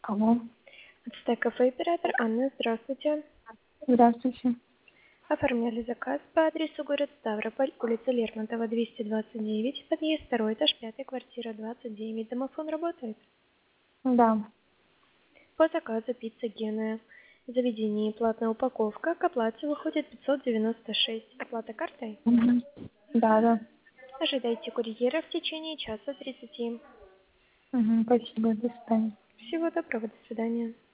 Алло, Ацтек-кафе оператор Анна, здравствуйте. здравствуйте. Оформляли заказ по адресу город Ставрополь, улица Лермонтова, 229, подъезд 2, этаж 5, квартира 29. Домофон работает? Да. По заказу пицца Геная. В заведении платная упаковка, к оплате выходит 596. Оплата картой? Мгм. Да. Ожидайте курьера в течение часа 30. Спасибо, до свидания. Всего доброго, до свидания.